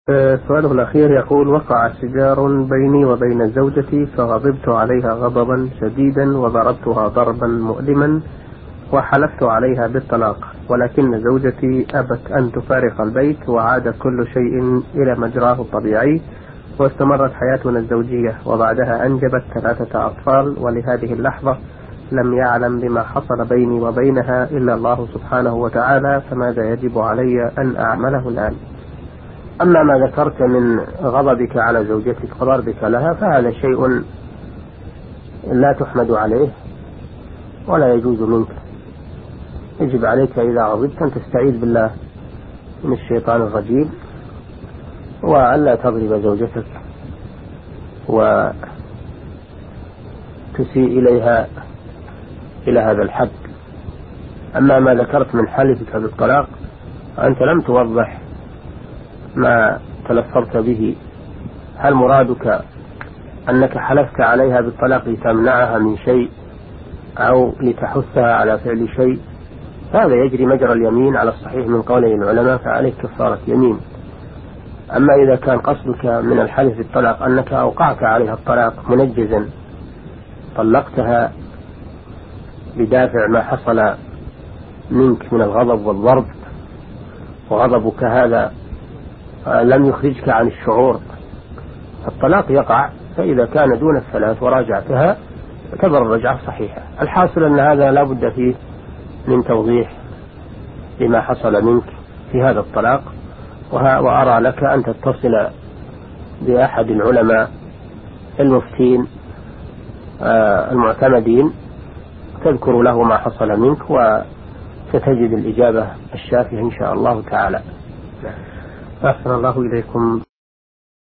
سؤاله الأخير يقول: وقع شجار بيني وبين زوجتي فغضبت عليها غضبا شديدا وضربتها ضربا مؤلما وحلفت عليها بالطلاق، ولكن زوجتي أبت أن تفارق البيت وعاد كل شيء إلى مجراه الطبيعي واستمرت حياتنا الزوجية، وبعدها أنجبت 3 أطفال، ولهذه اللحظة لم يعلم بما حصل بيني وبينها إلا الله سبحانه وتعالى، فماذا يجب علي أن أعمله الآن؟ أما ما ذكرت من غضبك على زوجتك وضربك لها فهذا شيء لا تحمد عليه ولا يجوز منك. يجب عليك إذا غضبت أن تستعيذ بالله من الشيطان الرجيم وألا تضرب زوجتك وتسيء إليها إلى هذا الحد. أما ما ذكرت من حلفك بالطلاق أنت لم توضح ما تلفظت به. هل مرادك أنك حلفت عليها بالطلاق لتمنعها من شيء أو لتحثها على فعل شيء؟ هذا يجري مجرى اليمين على الصحيح من قولي العلماء، فعليك كفارة يمين. أما إذا كان قصدك من الحلف بالطلاق أنك أوقعت عليها الطلاق منجزا، طلقتها بدافع ما حصل منك من الغضب والضرب، وغضبك هذا لم يخرجك عن الشعور، الطلاق يقع. فإذا كان دون الثلاث وراجعتها تعتبر الرجعة صحيحة. الحاصل أن هذا لا بد فيه من توضيح لما حصل منك في هذا الطلاق، وأرى لك أن تتصل بأحد العلماء المفتين المعتمدين تذكر له ما حصل منك وستجد الإجابة الشافية إن شاء الله تعالى. أحسن الله إليكم.